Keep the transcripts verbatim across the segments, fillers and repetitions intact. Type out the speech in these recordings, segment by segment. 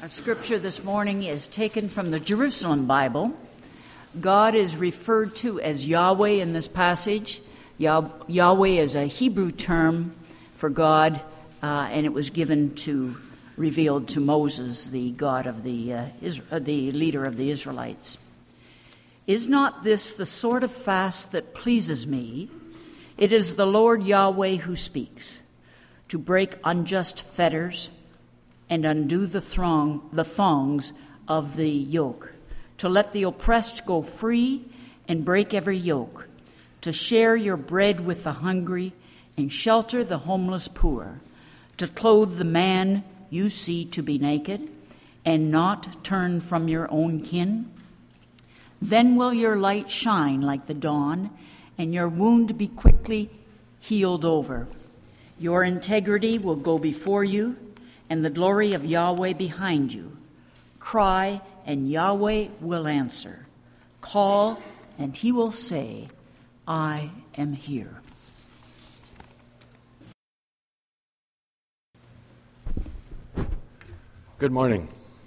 Our scripture this morning is taken from the Jerusalem Bible. God is referred to as Yahweh in this passage. Yah- Yahweh is a Hebrew term for God, uh, and it was given to, revealed to Moses, the God of the, uh, Isra- the leader of the Israelites. Is not this the sort of fast that pleases me? It is the Lord Yahweh who speaks, to break unjust fetters and undo the throng, the thongs of the yoke, to let the oppressed go free and break every yoke, to share your bread with the hungry and shelter the homeless poor, to clothe the man you see to be naked and not turn from your own kin. Then will your light shine like the dawn and your wound be quickly healed over. Your integrity will go before you, and the glory of Yahweh behind you. Cry, and Yahweh will answer. Call, and he will say, I am here. Good morning.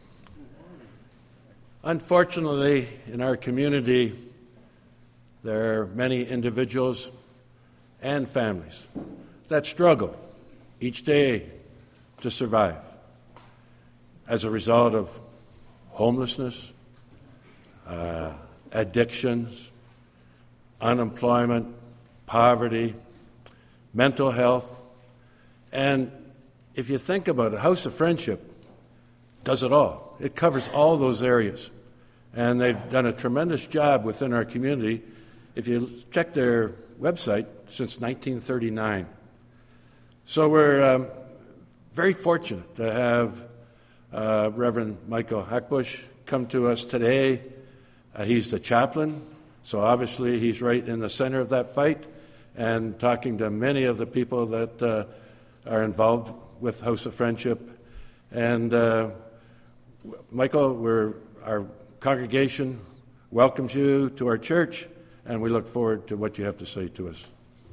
Unfortunately, in our community, there are many individuals and families that struggle each day to survive as a result of homelessness, uh, addictions, unemployment, poverty, mental health. And if you think about it, House of Friendship does it all. It covers all those areas. And they've done a tremendous job within our community. If you check their website, since nineteen thirty-nine. So we're um, very fortunate to have uh, Reverend Michael Hackbush come to us today. Uh, he's the chaplain, so obviously he's right in the center of that fight and talking to many of the people that uh, are involved with House of Friendship. And uh, Michael, we're, our congregation welcomes you to our church, and we look forward to what you have to say to us.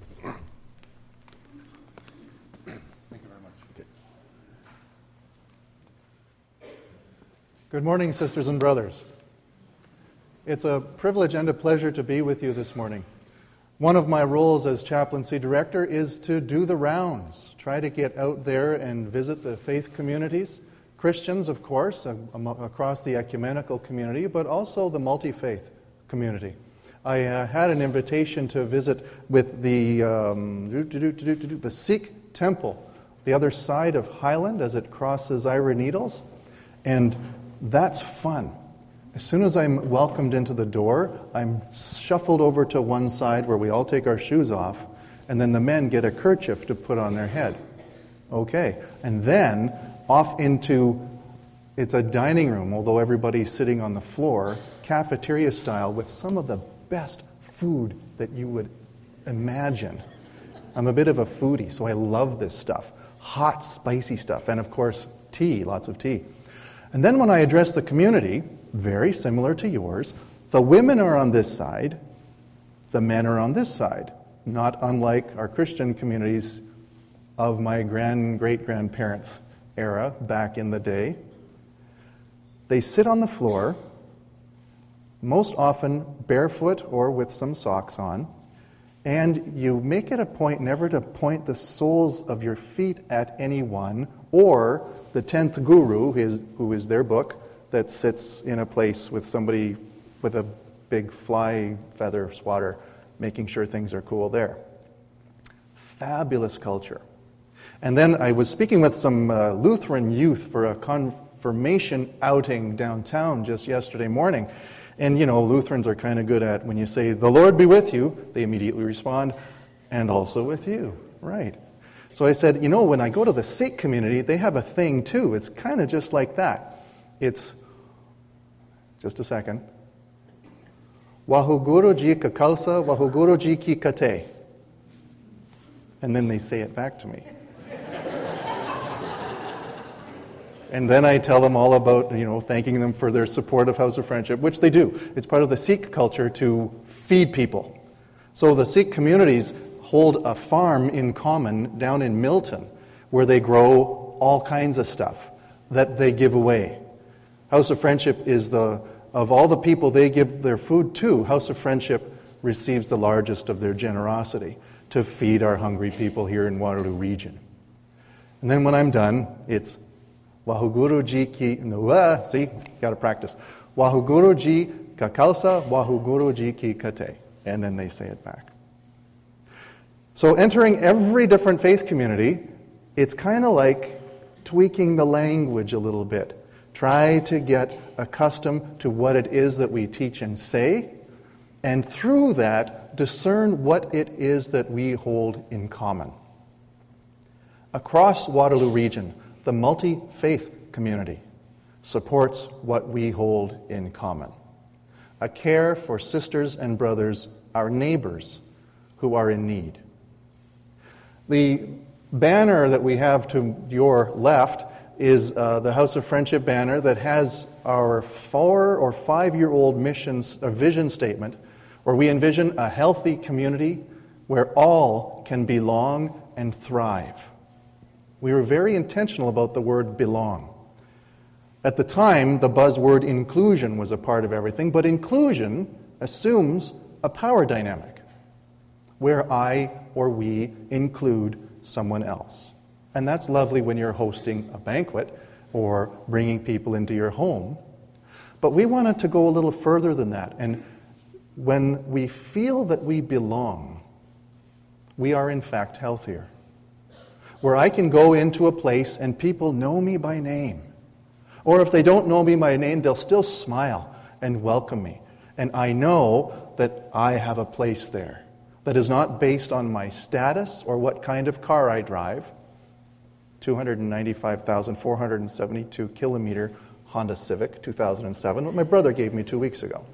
Good morning, sisters and brothers. It's a privilege and a pleasure to be with you this morning. One of my roles as chaplaincy director is to do the rounds, try to get out there and visit the faith communities, Christians, of course, across the ecumenical community, but also the multi-faith community. I uh, had an invitation to visit with the, um, the Sikh temple, the other side of Highland as it crosses Ira Needles, and that's fun. As soon as I'm welcomed into the door, I'm shuffled over to one side where we all take our shoes off, and then the men get a kerchief to put on their head. Okay. And then off into, it's a dining room, although everybody's sitting on the floor, cafeteria style, with some of the best food that you would imagine. I'm a bit of a foodie, so I love this stuff. Hot, spicy stuff, and of course, tea, lots of tea. And then when I address the community, very similar to yours, the women are on this side, the men are on this side, not unlike our Christian communities of my grand great-grandparents' era back in the day. They sit on the floor, most often barefoot or with some socks on, and you make it a point never to point the soles of your feet at anyone, or the tenth guru, his, who is their book, that sits in a place with somebody with a big fly feather swatter, making sure things are cool there. Fabulous culture. And then I was speaking with some uh, Lutheran youth for a confirmation outing downtown just yesterday morning. And, you know, Lutherans are kind of good at, when you say, the Lord be with you, they immediately respond, and also with you. Right. So I said, you know, when I go to the Sikh community, they have a thing too. It's kind of just like that. It's, just a second, Wahuguru ji ka khalsa, Wahuguru ji ki kate. And then they say it back to me. And then I tell them all about, you know, thanking them for their support of House of Friendship, which they do. It's part of the Sikh culture to feed people. So the Sikh communities hold a farm in common down in Milton where they grow all kinds of stuff that they give away. House of Friendship is the, of all the people they give their food to, House of Friendship receives the largest of their generosity to feed our hungry people here in Waterloo Region. And then when I'm done, it's Wahuguru ji ki, no, uh, see, got to practice. Wahuguru ji ka khalsa, Wahuguru ji ki kate. And then they say it back. So entering every different faith community, it's kind of like tweaking the language a little bit. Try to get accustomed to what it is that we teach and say, and through that, discern what it is that we hold in common. Across Waterloo Region, the multi-faith community supports what we hold in common. A care for sisters and brothers, our neighbors, who are in need. The banner that we have to your left is uh, the House of Friendship banner that has our four or five-year-old missions, a vision statement, where we envision a healthy community where all can belong and thrive. We were very intentional about the word belong. At the time, the buzzword inclusion was a part of everything, but inclusion assumes a power dynamic where I or we include someone else. And that's lovely when you're hosting a banquet or bringing people into your home. But we wanted to go a little further than that. And when we feel that we belong, we are in fact healthier. Where I can go into a place and people know me by name. Or if they don't know me by name, they'll still smile and welcome me. And I know that I have a place there that is not based on my status or what kind of car I drive. two hundred ninety-five thousand four hundred seventy-two kilometer Honda Civic, two thousand seven, what my brother gave me two weeks ago.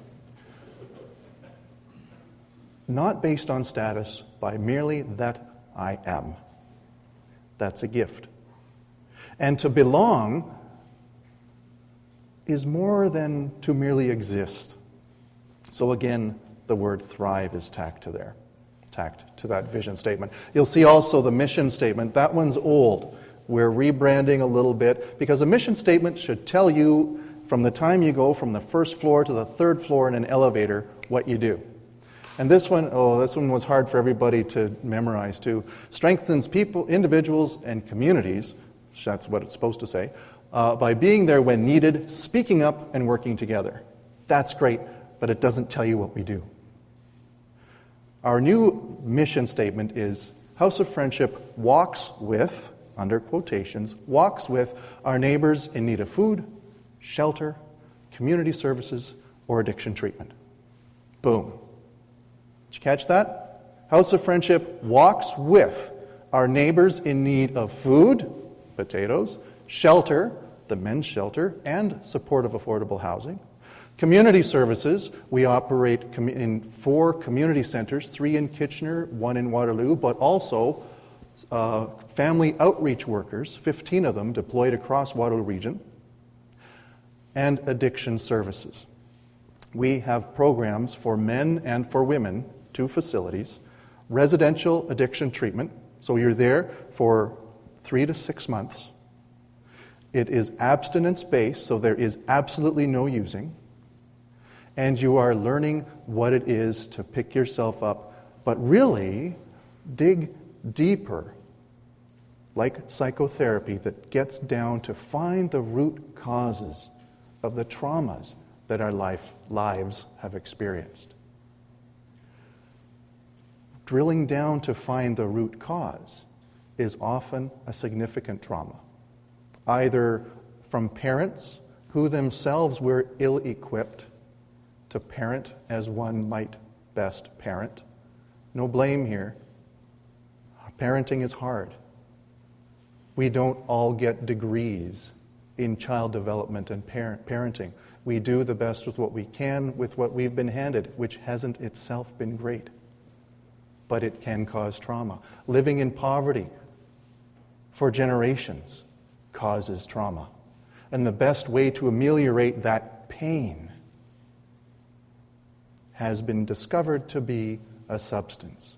Not based on status, by merely that I am. That's a gift. And to belong is more than to merely exist. So again, the word thrive is tacked to there, tacked to that vision statement. You'll see also the mission statement. That one's old. We're rebranding a little bit because a mission statement should tell you from the time you go from the first floor to the third floor in an elevator what you do. And this one, oh, this one was hard for everybody to memorize too. Strengthens people, individuals, and communities, that's what it's supposed to say, uh, by being there when needed, speaking up, and working together. That's great, but it doesn't tell you what we do. Our new mission statement is, House of Friendship walks with, under quotations, walks with our neighbors in need of food, shelter, community services, or addiction treatment. Boom. Did you catch that? House of Friendship walks with our neighbors in need of food, potatoes, shelter, the men's shelter, and supportive affordable housing. Community services, we operate in four community centers, three in Kitchener, one in Waterloo, but also uh, family outreach workers, fifteen of them deployed across Waterloo Region, and addiction services. We have programs for men and for women, two facilities, residential addiction treatment, so you're there for three to six months. It is abstinence-based, so there is absolutely no using. And you are learning what it is to pick yourself up, but really dig deeper, like psychotherapy that gets down to find the root causes of the traumas that our life, lives have experienced. Drilling down to find the root cause is often a significant trauma, either from parents who themselves were ill-equipped to parent as one might best parent. No blame here. Parenting is hard. We don't all get degrees in child development and parent, parenting. We do the best with what we can, with what we've been handed, which hasn't itself been great. But it can cause trauma. Living in poverty for generations causes trauma. And the best way to ameliorate that pain has been discovered to be a substance.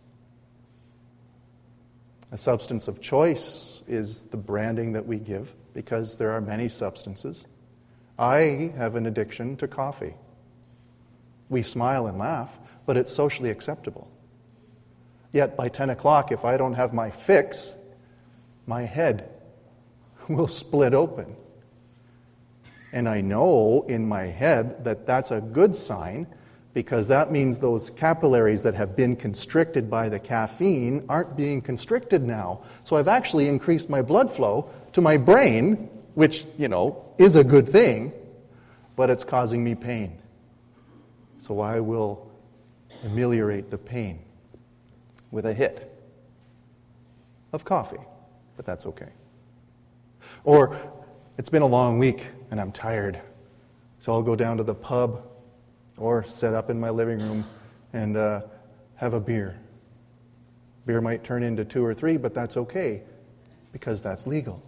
A substance of choice is the branding that we give, because there are many substances. I have an addiction to coffee. We smile and laugh, but it's socially acceptable. Yet by ten o'clock, if I don't have my fix, my head will split open. And I know in my head that that's a good sign, because that means those capillaries that have been constricted by the caffeine aren't being constricted now. So I've actually increased my blood flow to my brain, which, you know, is a good thing, but it's causing me pain. So I will ameliorate the pain with a hit of coffee, but that's okay. Or it's been a long week and I'm tired, so I'll go down to the pub or sit up in my living room and uh, have a beer. Beer might turn into two or three, but that's okay, because that's legal.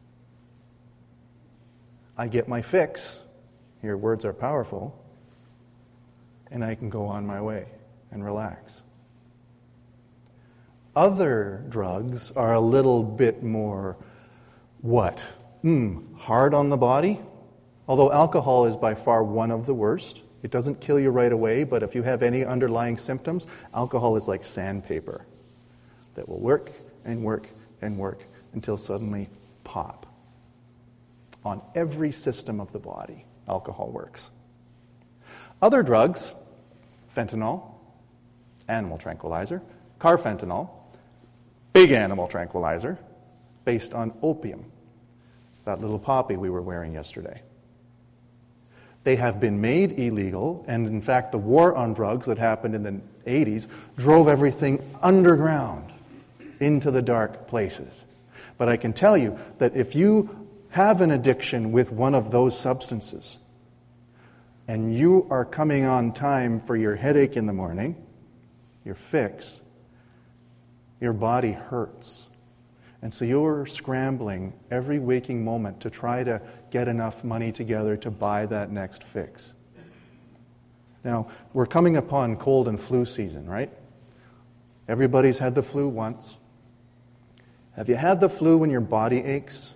I get my fix. Your words are powerful. And I can go on my way and relax. Other drugs are a little bit more, what? Mm, hard on the body? Although alcohol is by far one of the worst. It doesn't kill you right away, but if you have any underlying symptoms, alcohol is like sandpaper that will work and work and work until suddenly pop. On every system of the body, alcohol works. Other drugs, fentanyl, animal tranquilizer, carfentanil, big animal tranquilizer, based on opium, that little poppy we were wearing yesterday. They have been made illegal, and in fact the war on drugs that happened in the eighties drove everything underground into the dark places. But I can tell you that if you have an addiction with one of those substances, and you are coming on time for your headache in the morning, your fix, your body hurts. And so you're scrambling every waking moment to try to get enough money together to buy that next fix. Now, we're coming upon cold and flu season, right? Everybody's had the flu once. Have you had the flu when your body aches?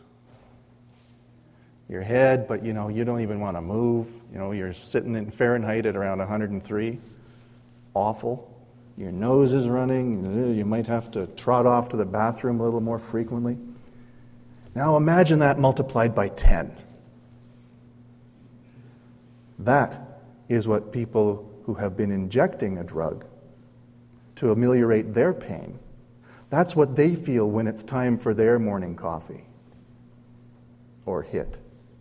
Your head, but you know, you don't even want to move. You know, you're sitting in Fahrenheit at around one hundred three. Awful. Your nose is running. You might have to trot off to the bathroom a little more frequently. Now imagine that multiplied by ten. That is what people who have been injecting a drug to ameliorate their pain, that's what they feel when it's time for their morning coffee or hit.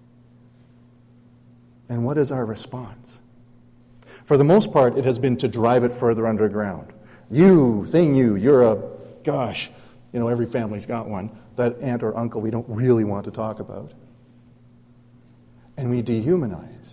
And what is our response? For the most part, it has been to drive it further underground. You, thing you, you're a, gosh, you know, every family's got one, that aunt or uncle we don't really want to talk about. And we dehumanize.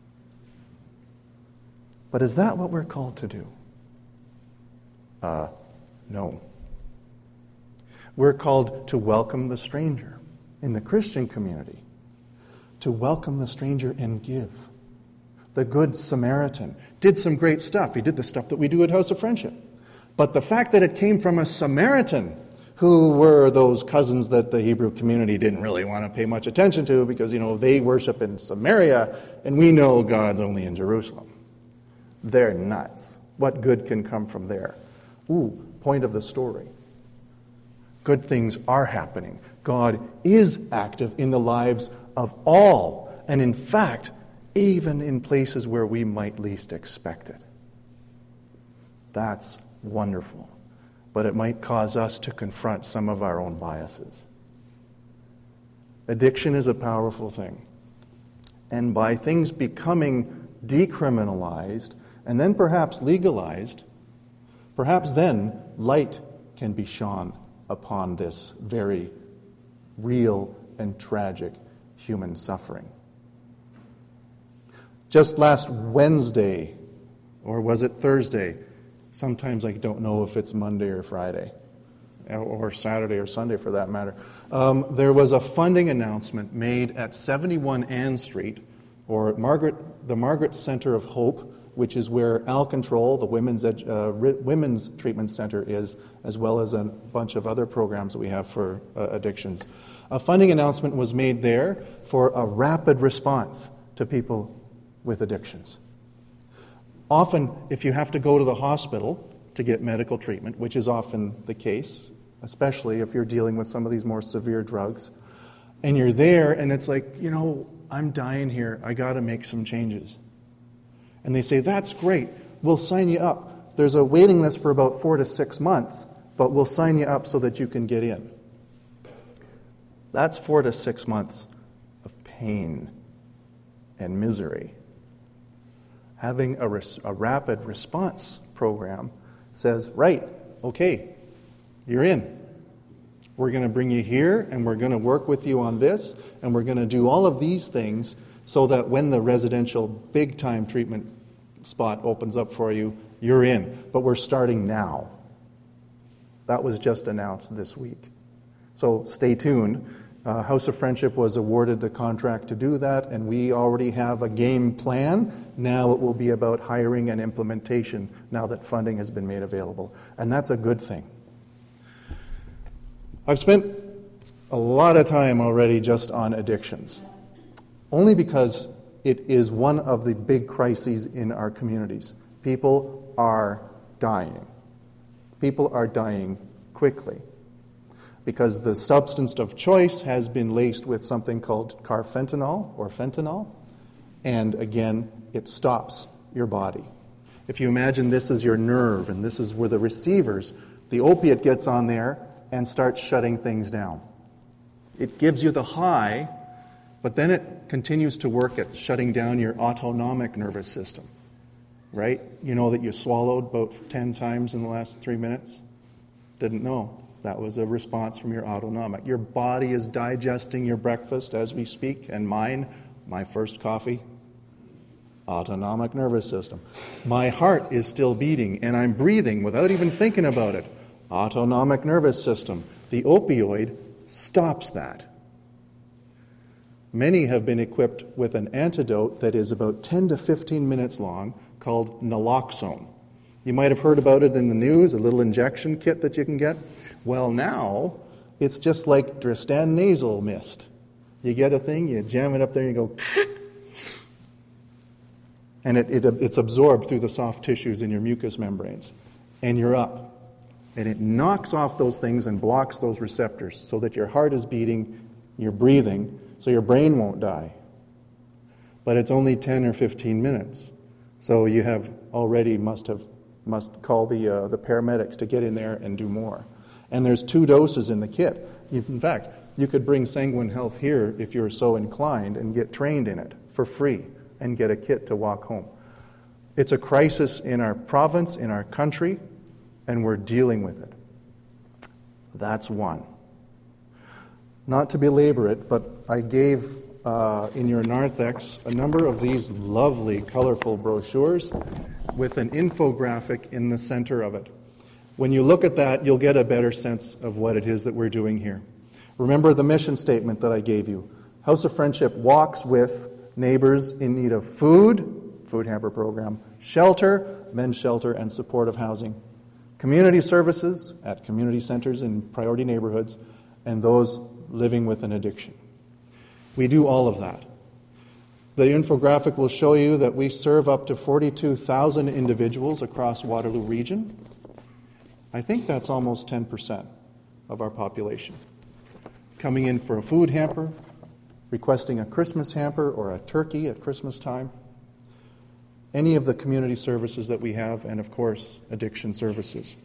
But is that what we're called to do? Uh, no. We're called to welcome the stranger in the Christian community, to welcome the stranger and give. The Good Samaritan did some great stuff. He did the stuff that we do at House of Friendship. But the fact that it came from a Samaritan, who were those cousins that the Hebrew community didn't really want to pay much attention to because, you know, they worship in Samaria and we know God's only in Jerusalem. They're nuts. What good can come from there? Ooh, point of the story. Good things are happening. God is active in the lives of all. And in fact, even in places where we might least expect it. That's wonderful. But it might cause us to confront some of our own biases. Addiction is a powerful thing. And by things becoming decriminalized and then perhaps legalized, perhaps then light can be shone upon this very real and tragic human suffering. Just last Wednesday, or was it Thursday? Sometimes I don't know if it's Monday or Friday, or Saturday or Sunday for that matter. Um, there was a funding announcement made at seventy-one Ann Street, or Margaret, the Margaret Center of Hope, which is where Alcontrol, the women's, edu- uh, women's treatment center is, as well as a bunch of other programs that we have for uh, addictions. A funding announcement was made there for a rapid response to people with addictions. Often, if you have to go to the hospital to get medical treatment, which is often the case, especially if you're dealing with some of these more severe drugs, and you're there and it's like, you know, I'm dying here, I got to make some changes. And they say, that's great, we'll sign you up. There's a waiting list for about four to six months, but we'll sign you up so that you can get in. That's four to six months of pain and misery. Having a, res- a rapid response program says, right, okay, you're in. We're going to bring you here, and we're going to work with you on this, and we're going to do all of these things so that when the residential big-time treatment spot opens up for you, you're in. But we're starting now. That was just announced this week. So stay tuned. Uh, House of Friendship was awarded the contract to do that, and we already have a game plan. Now it will be about hiring and implementation now that funding has been made available. And that's a good thing. I've spent a lot of time already just on addictions, only because it is one of the big crises in our communities. People are dying. People are dying quickly, because the substance of choice has been laced with something called carfentanil or fentanyl, and again, it stops your body. If you imagine this is your nerve, and this is where the receivers, the opiate gets on there and starts shutting things down. It gives you the high, but then it continues to work at shutting down your autonomic nervous system, right? You know that you swallowed about ten times in the last three minutes? Didn't know. That was a response from your autonomic. Your body is digesting your breakfast as we speak, and mine, my first coffee, autonomic nervous system. My heart is still beating, and I'm breathing without even thinking about it. Autonomic nervous system. The opioid stops that. Many have been equipped with an antidote that is about ten to fifteen minutes long called naloxone. You might have heard about it in the news, a little injection kit that you can get. Well, now, it's just like Dristan nasal mist. You get a thing, you jam it up there, and you go, and it, it it's absorbed through the soft tissues in your mucous membranes, and you're up. And it knocks off those things and blocks those receptors so that your heart is beating, you're breathing, so your brain won't die. But it's only ten or fifteen minutes. So you have already must have must call the uh, the paramedics to get in there and do more. And there's two doses in the kit. In fact, you could bring Sanguine Health here if you're so inclined and get trained in it for free and get a kit to walk home. It's a crisis in our province, in our country, and we're dealing with it. That's one. Not to belabor it, but I gave uh, in your narthex a number of these lovely, colorful brochures with an infographic in the center of it. When you look at that, you'll get a better sense of what it is that we're doing here. Remember the mission statement that I gave you. House of Friendship walks with neighbors in need of food, food hamper program, shelter, men's shelter, and supportive housing, community services at community centers in priority neighborhoods, and those living with an addiction. We do all of that. The infographic will show you that we serve up to forty-two thousand individuals across Waterloo Region. I think that's almost ten percent of our population. Coming in for a food hamper, requesting a Christmas hamper or a turkey at Christmas time, any of the community services that we have, and of course, addiction services.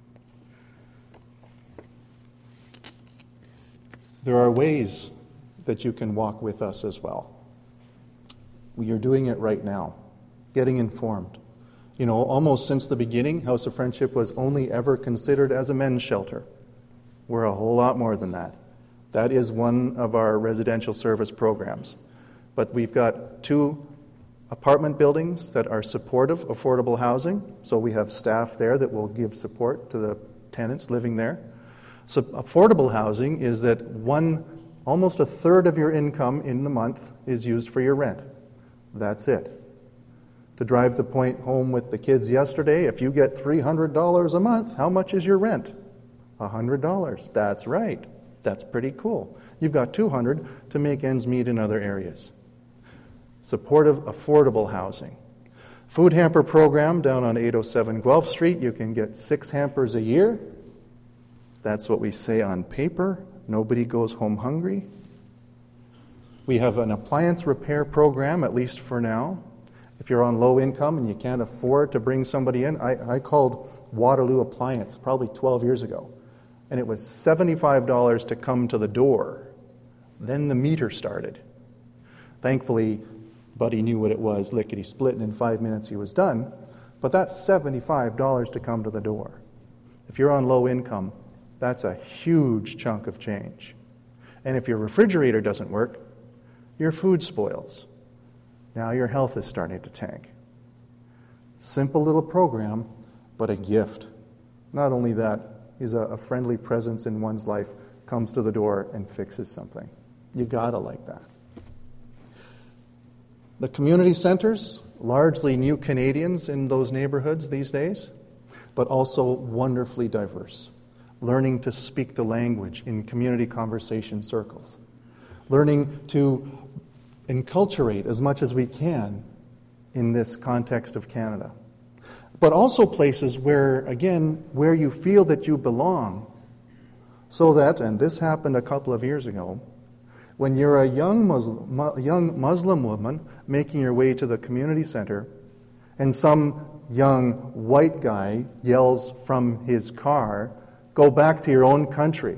There are ways that you can walk with us as well. We are doing it right now, getting informed. You know, almost since the beginning, House of Friendship was only ever considered as a men's shelter. We're a whole lot more than that. That is one of our residential service programs. But we've got two apartment buildings that are supportive, affordable housing. So we have staff there that will give support to the tenants living there. So affordable housing is that one, almost a third of your income in the month is used for your rent. That's it. To drive the point home with the kids yesterday, if you get three hundred dollars a month, how much is your rent? one hundred dollars. That's right. That's pretty cool. You've got two hundred dollars to make ends meet in other areas. supportive, affordable housing. Food hamper program down on eight oh seven Guelph Street. You can get six hampers a year. That's what we say on paper. Nobody goes home hungry. We have an appliance repair program, at least for now. If you're on low income and you can't afford to bring somebody in, I, I called Waterloo Appliance probably twelve years ago, and it was seventy-five dollars to come to the door. Then the meter started. Thankfully, Buddy knew what it was, lickety-split, and in five minutes he was done. But that's seventy-five dollars to come to the door. If you're on low income, that's a huge chunk of change. And if your refrigerator doesn't work, your food spoils. Now your health is starting to tank. Simple little program, but a gift. Not only that, is a, a friendly presence in one's life, comes to the door and fixes something. You gotta like that. The community centers, largely new Canadians in those neighborhoods these days, but also wonderfully diverse. Learning to speak the language in community conversation circles. Learning to enculturate as much as we can in this context of Canada. But also places where, again, where you feel that you belong. So that, and this happened a couple of years ago, when you're a young Muslim, young Muslim woman making your way to the community center, and some young white guy yells from his car, "Go back to your own country."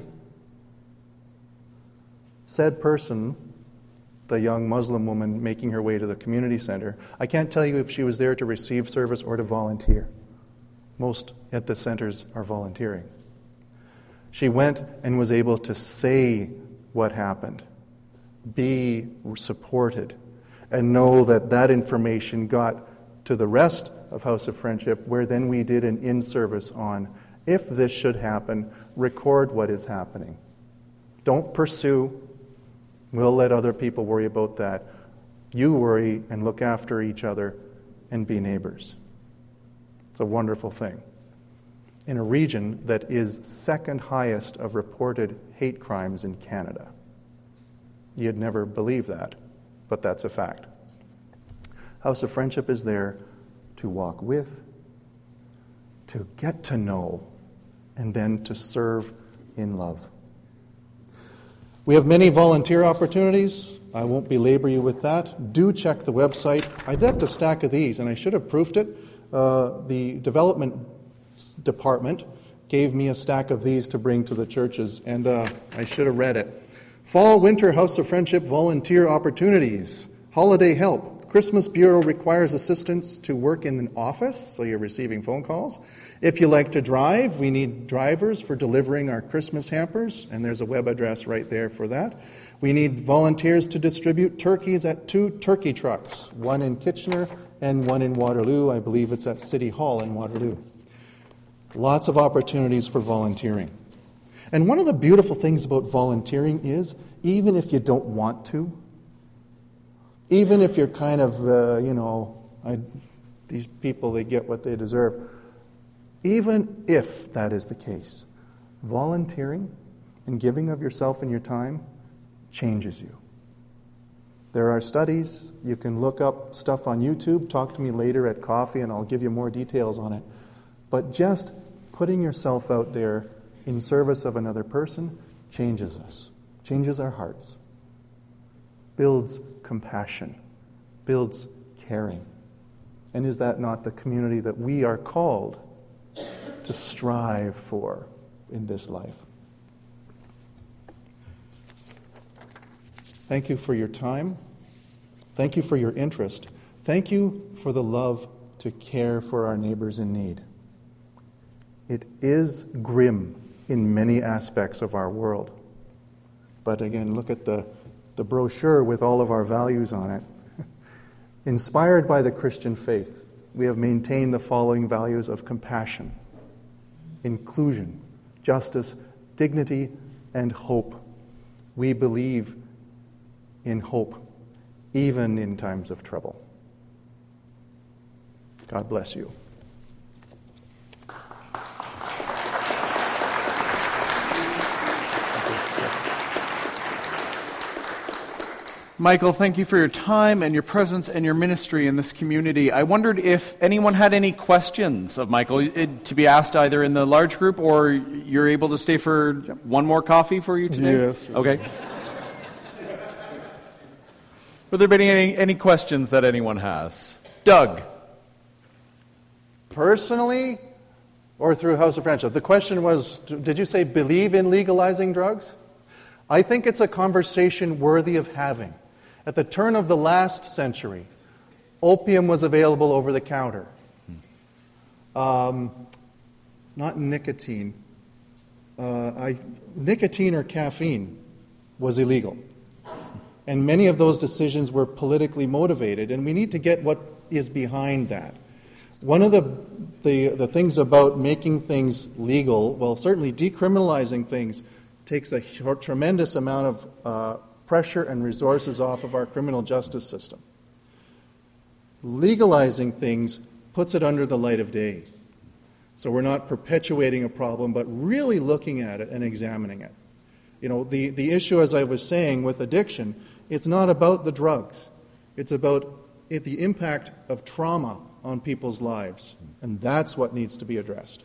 Said person, the young Muslim woman making her way to the community center, I can't tell you if she was there to receive service or to volunteer. Most at the centers are volunteering. She went and was able to say what happened, be supported, and know that that information got to the rest of House of Friendship, where then we did an in-service on, if this should happen, record what is happening. Don't pursue. We'll let other people worry about that. You worry and look after each other and be neighbors. It's a wonderful thing. In a region that is second highest of reported hate crimes in Canada. You'd never believe that, but that's a fact. House of Friendship is there to walk with, to get to know, and then to serve in love. We have many volunteer opportunities. I won't belabor you with that. Do check the website. I left a stack of these, and I should have proofed it. Uh, the development department gave me a stack of these to bring to the churches, and uh, I should have read it. Fall, winter, House of Friendship volunteer opportunities. Holiday help. Christmas Bureau requires assistants to work in an office, so you're receiving phone calls. If you like to drive, we need drivers for delivering our Christmas hampers, and there's a web address right there for that. We need volunteers to distribute turkeys at two turkey trucks, one in Kitchener and one in Waterloo. I believe it's at City Hall in Waterloo. Lots of opportunities for volunteering. And one of the beautiful things about volunteering is, even if you don't want to, even if you're kind of, uh, you know, I, these people, they get what they deserve, even if that is the case, volunteering and giving of yourself and your time changes you. There are studies. You can look up stuff on YouTube. Talk to me later at coffee and I'll give you more details on it. But just putting yourself out there in service of another person changes us, changes our hearts, builds compassion, builds caring. And is that not the community that we are called to strive for in this life? Thank you for your time. Thank you for your interest. Thank you for the love to care for our neighbors in need. It is grim in many aspects of our world. But again, look at the, the brochure with all of our values on it. Inspired by the Christian faith, we have maintained the following values of compassion, inclusion, justice, dignity, and hope. We believe in hope, even in times of trouble. God bless you. Michael, thank you for your time and your presence and your ministry in this community. I wondered if anyone had any questions of Michael it, to be asked either in the large group or you're able to stay for one more coffee for you today? Yes. Okay. Were there been any, any questions that anyone has? Doug. Personally, or through House of Friendship? The question was, did you say believe in legalizing drugs? I think it's a conversation worthy of having. At the turn of the last century, opium was available over the counter. Um, not nicotine. Uh, I, nicotine or caffeine was illegal. And many of those decisions were politically motivated, and we need to get what is behind that. One of the, the, the things about making things legal, well, certainly decriminalizing things, takes a tremendous amount of uh, pressure and resources off of our criminal justice system. Legalizing things puts it under the light of day. So we're not perpetuating a problem, but really looking at it and examining it. You know, the, the issue, as I was saying, with addiction, it's not about the drugs. It's about it, the impact of trauma on people's lives. And that's what needs to be addressed.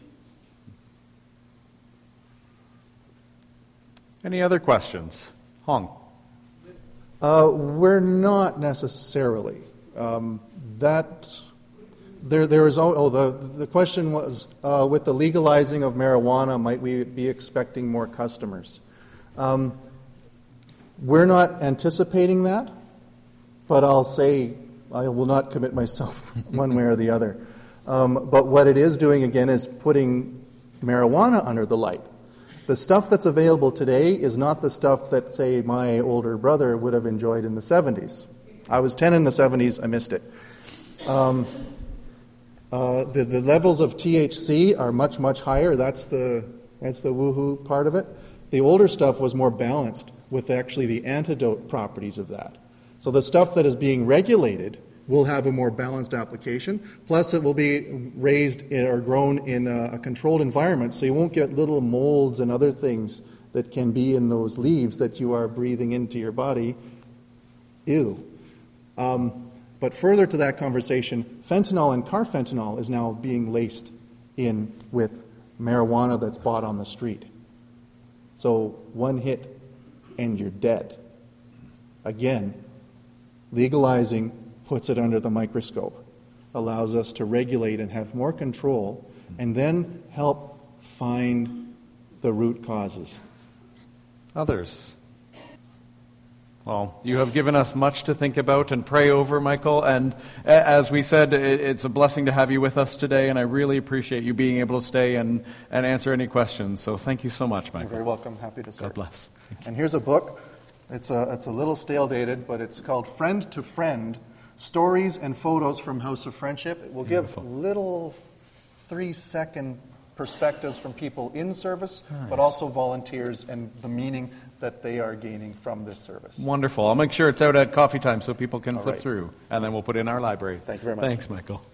Any other questions? Hong. Uh, we're not necessarily. Um, that there, there is. Oh, the the question was uh, with the legalizing of marijuana, might we be expecting more customers? Um, we're not anticipating that, but I'll say I will not commit myself one way or the other. Um, but what it is doing again is putting marijuana under the light. The stuff that's available today is not the stuff that, say, my older brother would have enjoyed in the seventies. I was ten in the seventies, I missed it. Um, uh, the, the levels of T H C are much, much higher. That's the, that's the woohoo part of it. The older stuff was more balanced with actually the antidote properties of that. So the stuff that is being regulated will have a more balanced application, plus it will be raised in, or grown in a, a controlled environment, so you won't get little molds and other things that can be in those leaves that you are breathing into your body. Ew. Um, but further to that conversation, fentanyl and carfentanil is now being laced in with marijuana that's bought on the street. So one hit and you're dead. Again, legalizing puts it under the microscope, allows us to regulate and have more control, and then help find the root causes. Others? Well, you have given us much to think about and pray over, Michael, and as we said, it's a blessing to have you with us today, and I really appreciate you being able to stay and, and answer any questions. So thank you so much, Michael. You're very welcome. Happy to serve. God bless. And here's a book. It's a, it's a little stale dated, but it's called Friend to Friend, Stories and Photos from House of Friendship. It will Beautiful. give little three-second perspectives from people in service, nice. but also volunteers and the meaning that they are gaining from this service. Wonderful. I'll make sure it's out at coffee time so people can All flip right. through, and then we'll put it in our library. Thank you very much. Thanks, Michael.